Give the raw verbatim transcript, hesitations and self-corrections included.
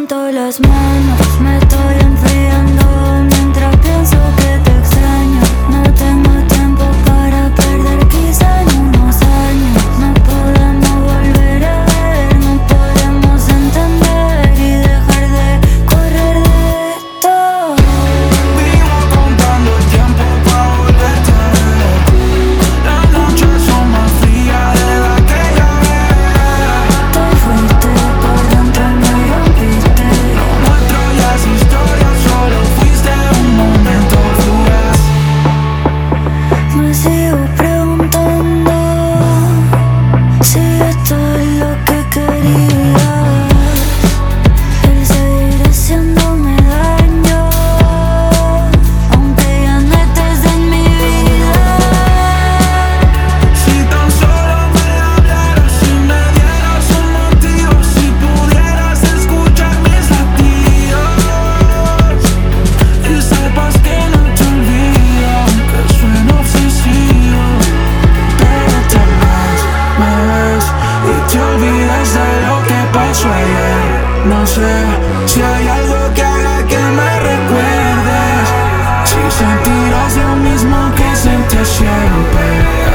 levanto las manos, me estoy enfriando mientras pienso que te extraño. No tengo tiempo para perder, quizá en unos años no podemos volver a ver, no podemos entender y dejar de correr de esto. Vivo contando el tiempo pa' volverte a ver. Las noches son más frías de la que ya ves. Te fuiste por dentro, me rompiste. Lo nuestro ya es historia, solo fuiste un momento fugaz. Me sigo preguntando si esto es lo que quería. El seguir haciéndome daño, aunque ya no estés en mi vida. Si tan solo me hablaras, si me dieras un motivo, si pudieras escuchar mis latidos y sepas que no te olvido, aunque suene obsesivo. Pero te vas, me ves y te olvidas de lo que pasó ayer. No sé si hay algo que haga que me recuerdes, si sentirás lo mismo que sentí siempre.